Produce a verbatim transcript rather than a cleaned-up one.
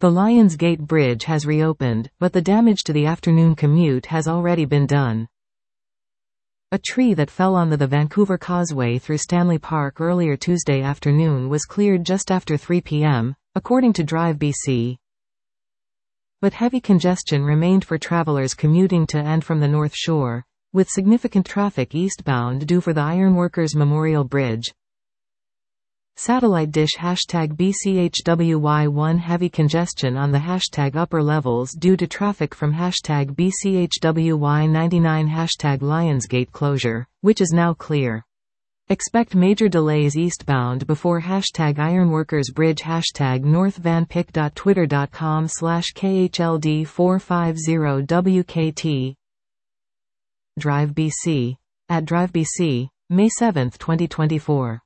The Lions Gate Bridge has reopened, but the damage to the afternoon commute has already been done. A tree that fell onto the Vancouver Causeway through Stanley Park earlier Tuesday afternoon was cleared just after three p m, according to Drive B C. But heavy congestion remained for travelers commuting to and from the North Shore, with significant traffic eastbound due for the Ironworkers Memorial Bridge. Satellite dish hashtag B C H W Y one heavy congestion on the hashtag upper levels due to traffic from hashtag B C H W Y ninety-nine hashtag Lionsgate closure, which is now clear. Expect major delays eastbound before hashtag Ironworkers Bridge hashtag northvanpick.twitter.com slash KHLD four fifty W K T. Drive B C. At Drive B C, May seventh twenty twenty-four.